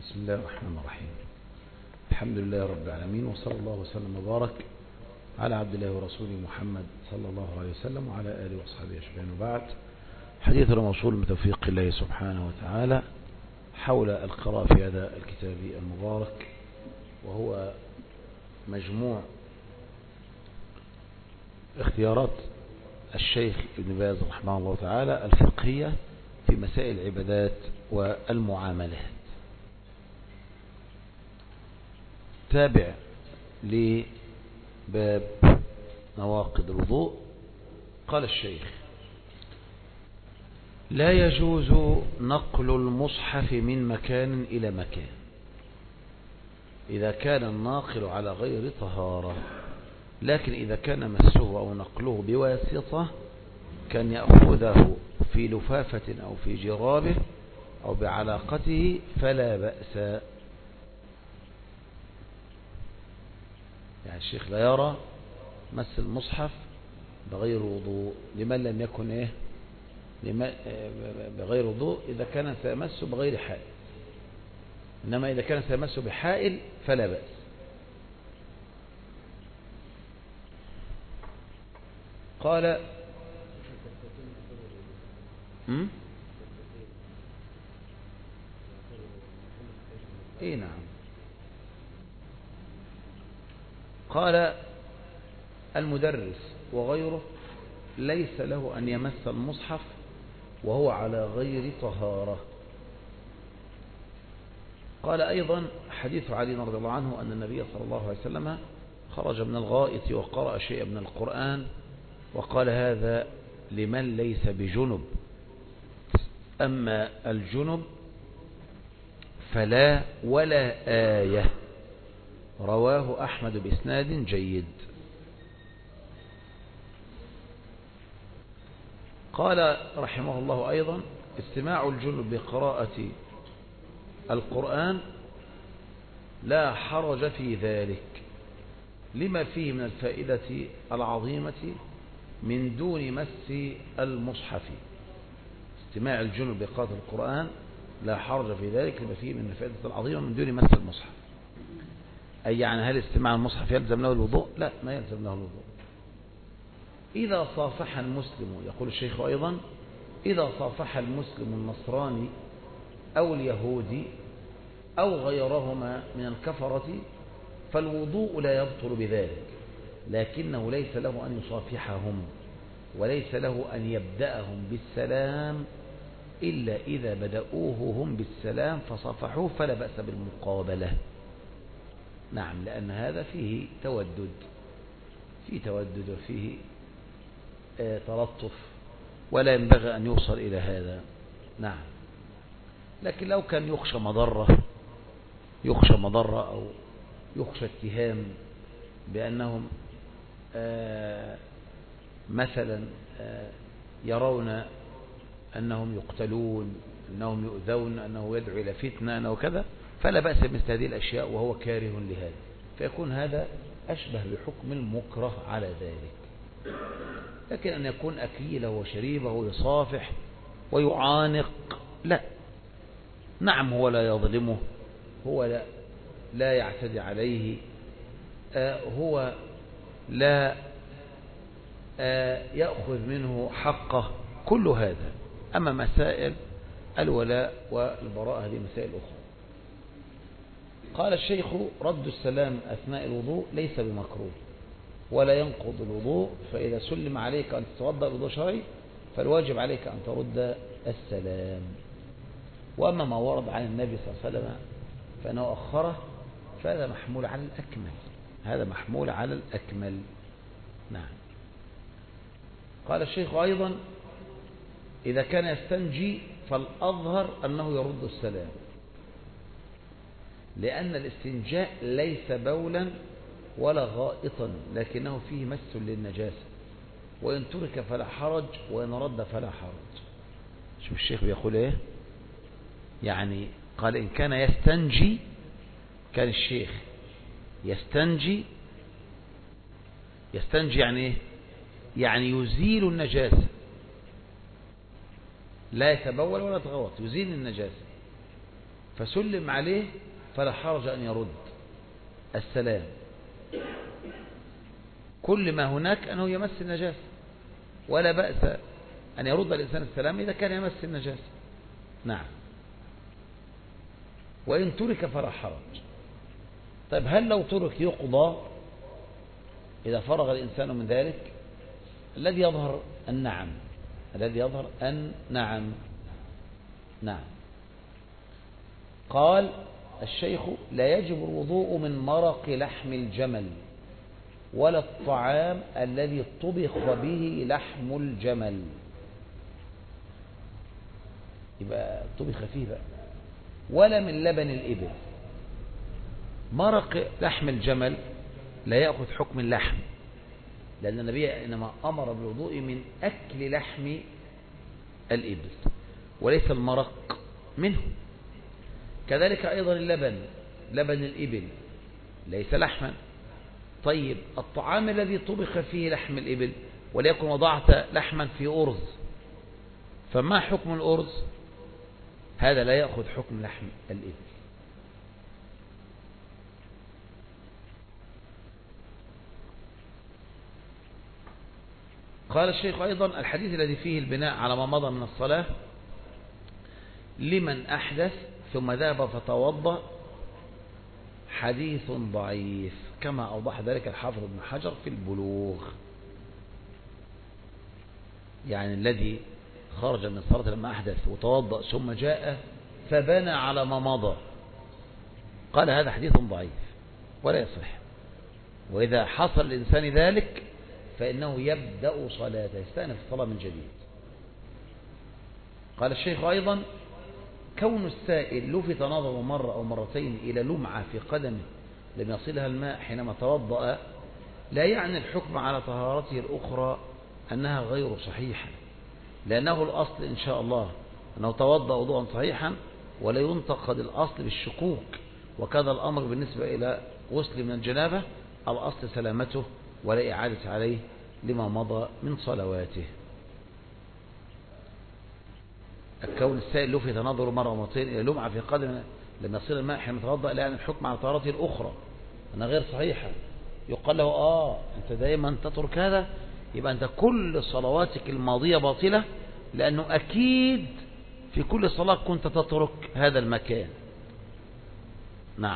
بسم الله الرحمن الرحيم. الحمد لله رب العالمين، وصلى الله وسلم وبارك على عبد الله ورسوله محمد صلى الله عليه وسلم وعلى آله وصحبه أجمعين. وبعد، حديثنا موصول بتوفيق الله سبحانه وتعالى حول القراءة في هذا الكتاب المبارك، وهو مجموع اختيارات الشيخ ابن باز رحمه الله تعالى الفقهية في مسائل العبادات والمعاملات، تابع لباب نواقض الوضوء. قال الشيخ: لا يجوز نقل المصحف من مكان إلى مكان إذا كان الناقل على غير طهارة، لكن إذا كان مسه أو نقله بواسطة كان يأخذه في لفافة أو في جرابه أو بعلاقته فلا بأس. يعني الشيخ لا يرى مس المصحف بغير وضوء لمن لم يكن بغير وضوء إذا كان سيمسه بغير حائل، إنما إذا كان سيمسه بحائل فلا بأس. قال اي نعم. قال: المدرس وغيره ليس له أن يمس المصحف وهو على غير طهارة. قال أيضا: حديث علي رضي الله عنه أن النبي صلى الله عليه وسلم خرج من الغائط وقرأ شيئا من القرآن وقال: هذا لمن ليس بجنب، أما الجنب فلا ولا آية. رواه أحمد بإسناد جيد. قال رحمه الله أيضا: استماع الجنب بقراءة القرآن لا حرج في ذلك لما فيه من الفائدة العظيمة من دون مس المصحف. استماع الجنب بقراءة القرآن لا حرج في ذلك لما فيه من الفائدة العظيمة من دون مس المصحف. أي يعني هل استماع المصحف يلزم له الوضوء؟ لا، ما يلزم له الوضوء. إذا صافح المسلم، يقول الشيخ أيضا: إذا صافح المسلم النصراني أو اليهودي أو غيرهما من الكفرة فالوضوء لا يبطل بذلك، لكنه ليس له أن يصافحهم وليس له أن يبدأهم بالسلام إلا إذا بدأوه هم بالسلام فصافحوه فلا بأس بالمقابلة. نعم، لأن هذا فيه تودد، وفيه تلطف، ولا ينبغي أن يوصل إلى هذا. نعم، لكن لو كان يخشى مضرة أو يخشى اتهام بأنهم مثلا يرون أنهم يقتلون، أنهم يؤذون، أنه يدعو إلى فتنة، أنه كذا، فلا بأس بمثل هذه الأشياء وهو كاره لهذا، فيكون هذا أشبه بحكم المكره على ذلك. لكن أن يكون أكيله وشريبه ويصافح ويعانق، لا. نعم، هو لا يظلمه، هو لا يعتدي عليه، هو لا يأخذ منه حقه، كل هذا. أما مسائل الولاء والبراء هذه مسائل أخرى. قال الشيخ: رد السلام أثناء الوضوء ليس بمكروه ولا ينقض الوضوء، فإذا سلم عليك أن تتوضأ بوضوء شرعي فالواجب عليك أن ترد السلام. وأما ما ورد عن النبي صلى الله عليه وسلم فإنه أخره فهذا محمول على الأكمل. نعم. قال الشيخ أيضا: إذا كان يستنجي فالأظهر أنه يرد السلام، لأن الاستنجاء ليس بولا ولا غائطا، لكنه فيه مس للنجاسة، وإن ترك فلا حرج وإن رد فلا حرج. شوف الشيخ بيقول إيه؟ يعني قال: إن كان يستنجي، كان الشيخ يستنجي يعني إيه؟ يعني يزيل النجاسة، لا يتبول ولا يتغوط، يزيل النجاسة. فسلم عليه فلا حرج أن يرد السلام، كل ما هناك أنه يمس النجاسة، ولا بأس أن يرد الإنسان السلام إذا كان يمس النجاسة. نعم. وإن ترك فلا حرج. طيب هل لو ترك يقضى إذا فرغ الإنسان من ذلك؟ الذي يظهر النعم، الذي يظهر النعم. نعم. قال الشيخ: لا يجب الوضوء من مرق لحم الجمل ولا الطعام الذي طبخ به لحم الجمل. يبقى طبخ فيه بقى. ولا من لبن الإبل. مرق لحم الجمل لا يأخذ حكم اللحم، لأن النبي إنما أمر بالوضوء من أكل لحم الإبل وليس المرق منه. كذلك أيضا اللبن، لبن الإبل ليس لحما. طيب الطعام الذي طبخ فيه لحم الإبل، وليكن وضعت لحما في أرز، فما حكم الأرز؟ هذا لا يأخذ حكم لحم الإبل. قال الشيخ أيضا: الحديث الذي فيه البناء على ما مضى من الصلاة لمن أحدث ثم ذهب فتوضأ حديث ضعيف، كما أوضح ذلك الحافظ ابن حجر في البلوغ. يعني الذي خرج من الصلاة لما أحدث وتوضأ ثم جاء فبنى على ما مضى، قال هذا حديث ضعيف ولا يصح. وإذا حصل الإنسان ذلك فإنه يبدأ صلاته، يستأنف الصلاة من جديد. قال الشيخ أيضا: كون السائل لفت نظره مرة أو مرتين إلى لمعة في قدمه لم يصلها الماء حينما توضأ لا يعني الحكم على طهارته الأخرى أنها غير صحيحة، لأنه الأصل إن شاء الله أنه توضأ وضوءا صحيحا ولا ينتقد الأصل بالشكوك. وكذا الأمر بالنسبة إلى غسل من الجنابة، الأصل سلامته ولا إعادة عليه لما مضى من صلواته. الكون السائل لفت نظره مرة ومرتين إلى لمعة في قدم لما يصير الماء حين يتوضأ لا يعني الحكم على طهارته الأخرى أنها غير صحيحة. يقال له أنت دائما تترك هذا، يبقى أنت كل صلواتك الماضية باطلة، لأنه أكيد في كل صلاة كنت تترك هذا المكان. نعم.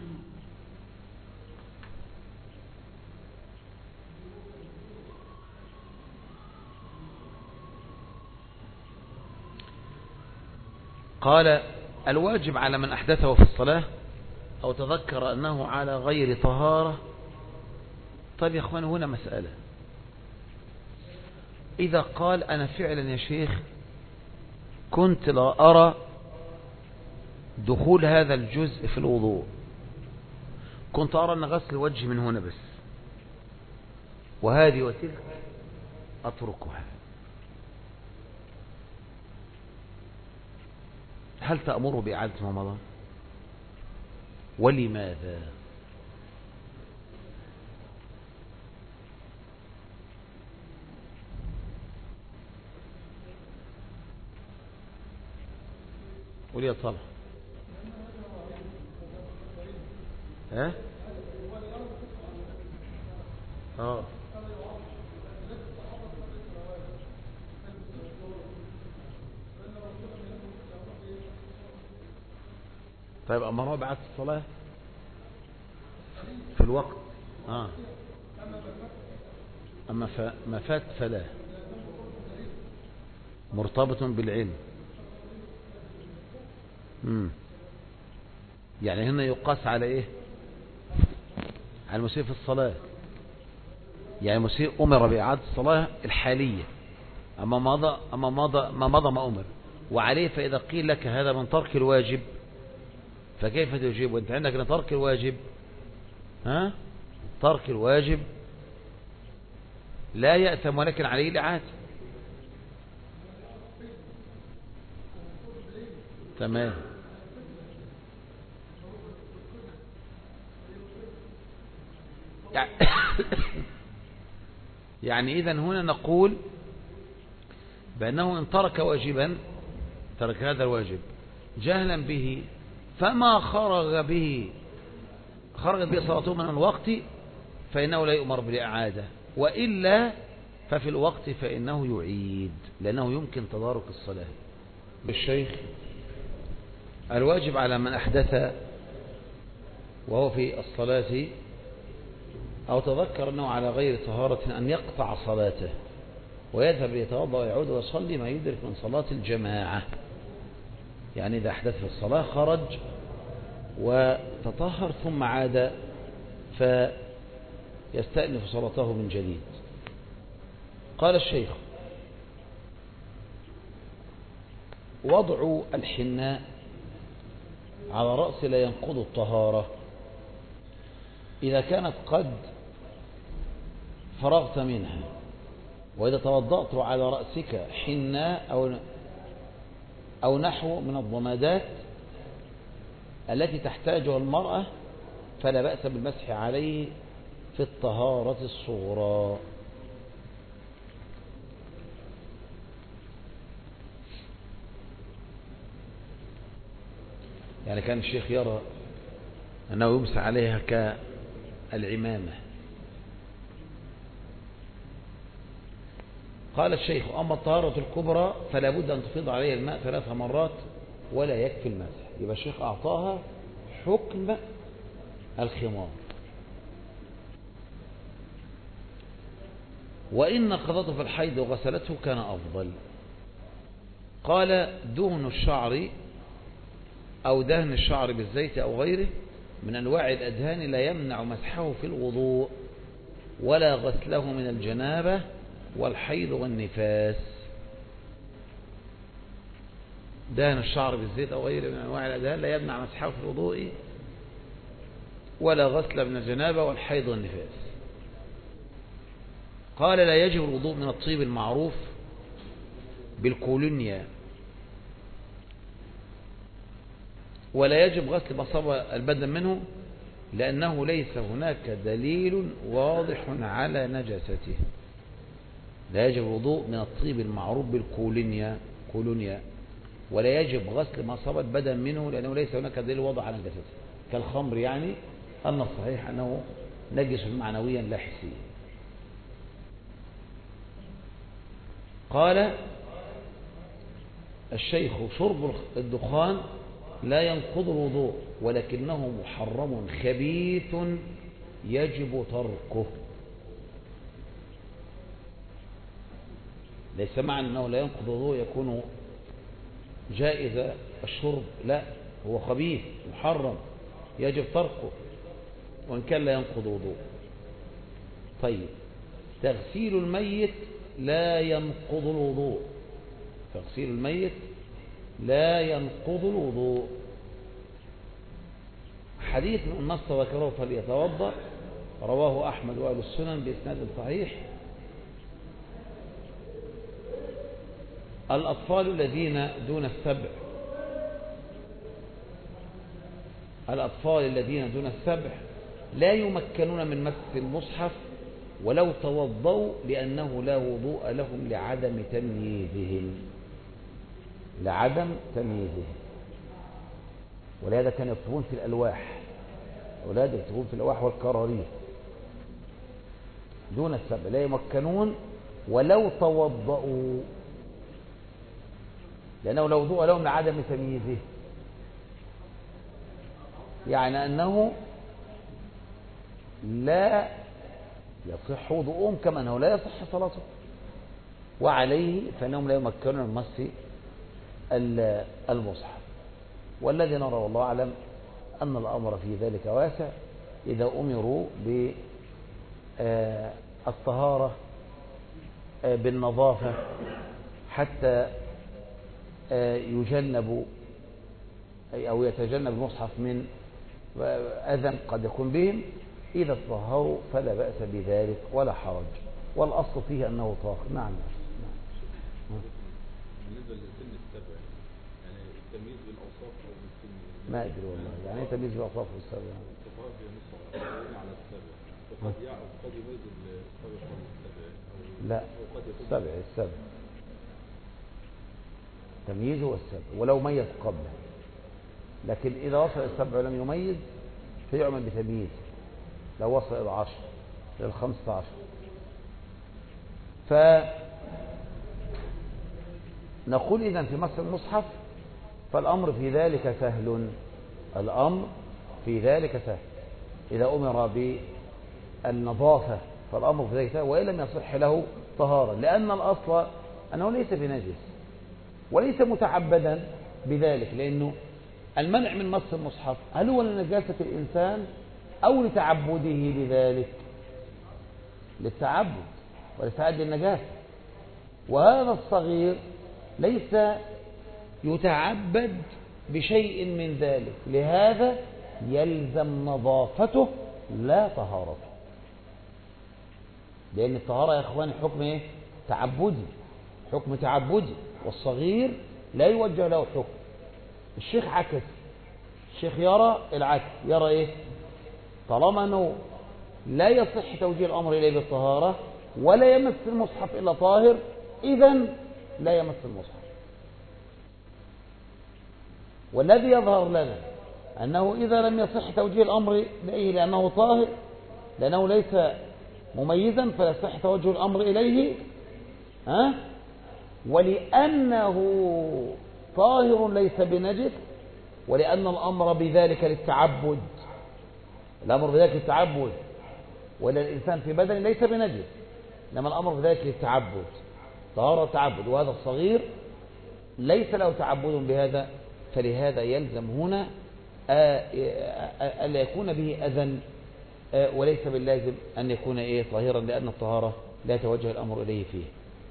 قال: الواجب على من أحدثه في الصلاة أو تذكر أنه على غير طهارة. طيب يا أخوان، هنا مسألة. إذا قال: أنا فعلا يا شيخ كنت لا أرى دخول هذا الجزء في الوضوء، كنت أرى أن غسل الوجه من هنا بس، وهذه وتلك أتركها، هل تأمره بإعادة ما مضى؟ ولماذا؟ قول يا صالح. ها؟ طيب أمره بعد الصلاة في الوقت. أما ما فات فلا، مرتبط بالعلم. يعني هنا يقاس على إيه؟ على المسيء في الصلاة. يعني المسيء أمر بإعادة الصلاة الحالية، أما ما مضى ما أمر وعليه. فإذا قيل لك هذا من ترك الواجب فكيف تجيب وانت عندك ان ترك الواجب ترك الواجب لا يأثم ولكن عليه الإعادة. تمام. يعني إذن هنا نقول بأنه إن ترك واجبا، ترك هذا الواجب جهلا به فما خرجت به صلاته من الوقت فإنه لا يؤمر بالإعادة، وإلا ففي الوقت فإنه يعيد، لأنه يمكن تدارك الصلاة. الشيخ: الواجب على من أحدث وهو في الصلاة أو تذكر أنه على غير طهارة أن يقطع صلاته ويذهب ليتوضأ ويعود ويصلي ما يدرك من صلاة الجماعة. يعني إذا أحدث في الصلاة خرج وتطهر ثم عاد فيستأنف صلاته من جديد. قال الشيخ: وضع الحناء على رأس لا ينقض الطهارة إذا كانت قد فرغت منها، وإذا توضأت على رأسك حناء أو نحو من الضمادات التي تحتاجها المرأة فلا بأس بالمسح عليه في الطهارة الصغرى. يعني كان الشيخ يرى أنه يمسح عليها كالعمامة. قال الشيخ: أما الطهارة الكبرى فلا بد أن تفيض عليها الماء 3 مرات ولا يكفي المسح. يبقى الشيخ أعطاها حكم الخمار. وإن نقضته في الحيض وغسلته كان أفضل. قال: دهن الشعر أو دهن الشعر بالزيت أو غيره من أنواع الأدهان لا يمنع مسحه في الوضوء ولا غسله من الجنابة والحيض والنفاس. دهن الشعر بالزيت أو غيره من أنواع الأدهان لا يمنع مسحه في الوضوء ولا غسله من الجنابة والحيض والنفاس. قال: لا يجب الوضوء من الطيب المعروف بالكولونيا، ولا يجب غسل ما صاب البدن منه لأنه ليس هناك دليل واضح على نجاسته. لا يجب الوضوء من الطيب المعروف بالكولونيا، ولا يجب غسل ما صاب البدن منه لأنه ليس هناك دليل واضح على نجاسته، كالخمر. يعني أن الصحيح أنه نجس معنويا لا حسيا. قال الشيخ: شرب الدخان لا ينقض الوضوء ولكنه محرم خبيث يجب تركه. ليس معنى أنه لا ينقض الوضوء يكون جائز الشرب، لا، هو خبيث محرم يجب تركه وإن كان لا ينقض الوضوء. طيب، تغسيل الميت لا ينقض الوضوء. تغسيل الميت لا ينقض الوضوء. حديث من نص ذكره فليتوضأ رواه أحمد وأهل السنن بإسناد صحيح. الأطفال الذين دون السبع لا يمكنون من مس المصحف ولو توضوا لأنه لا وضوء لهم لعدم تمييزهم. ولهذا كانوا يكتبون في الألواح، أولاد يكتبون في الألواح والكراريس دون السبع لا يمكنون ولو توضأوا لأنه لا وضوء لهم لعدم تمييزه. يعني أنه لا يصح وضوءهم كما أنه لا يصح صلاته، وعليه فإنهم لا يمكنون من مس المصحف. والذي نرى والله أعلم أن الأمر في ذلك واسع إذا أمروا بالطهارة بالنظافة حتى يجنب أو يتجنب المصحف من أذى قد يكون بهم. إذا تطهروا فلا بأس بذلك ولا حرج، والأصل فيه أنه طاهر. نعم. بالنسبة لسن السبع يعني التمييز بالأوصاف أو بالسن ما أدري والله يعني تمييز بالأوصاف والسبع الفقهاء بينصوا على السبع وقد يميز السبع عن السبع لا السبع تمييزه والسبع ولو ميز قبله. لكن إذا وصل إلى 7 ولم يميز فيعمل بتمييز. لو وصل إلى 10 إلى 15 فنقول إذن في مس المصحف فالأمر في ذلك سهل. الأمر في ذلك سهل إذا أمر بالنظافة فالأمر في ذلك سهل، وإن لم يصح له طهارة، لأن الأصل أنه ليس بنجس وليس متعبدا بذلك، لأنه المنع من مس المصحف هل هو لنجاسة الإنسان أو لتعبده بذلك؟ للتعبد ولتعدي النجاسة. وهذا الصغير ليس يتعبد بشيء من ذلك، لهذا يلزم نظافته لا طهارته، لأن الطهارة يا إخواني حكم إيه؟ تعبدي، حكم تعبدي، والصغير لا يوجه له حكم. الشيخ عكس، الشيخ يرى العكس، يرى إيه؟ طالما أنه لا يصح توجيه الأمر إليه بالطهارة ولا يمس المصحف إلا طاهر، إذن لا يمس المصحف. والذي يظهر لنا أنه إذا لم يصح توجيه الأمر إليه لأنه طاهر، لأنه ليس مميزا فلا يصح توجه الأمر إليه، ولأنه طاهر ليس بنجس، ولأن الأمر بذلك للتعبد، الأمر بذلك للتعبد، ولا الإنسان في بدن ليس بنجس، إنما الأمر بذلك للتعبد، طهارة التعبد. وهذا الصغير ليس له تعبد بهذا، فلهذا يلزم هنا ألا يكون به أذى، وليس باللازم أن يكون طاهرا، لأن الطهارة لا يتوجه الأمر إليه فيه.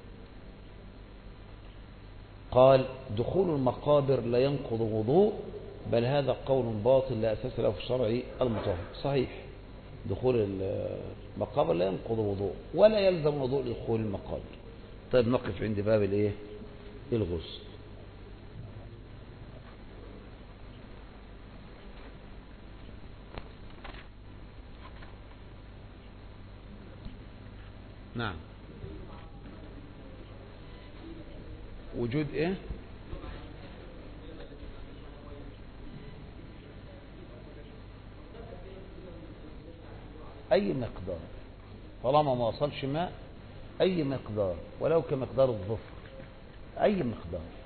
قال دخول المقابر لا ينقض وضوء، بل هذا قول باطل لا أساس له في الشرع المطهر. صحيح، دخول المقابر لا ينقض وضوء ولا يلزم وضوء لدخول المقابر. طيب نقف عند باب الغسل. نعم، وجود أي مقدار، طالما ما وصلش ماء أي مقدار ولو كمقدار الظفر، أي مقدار.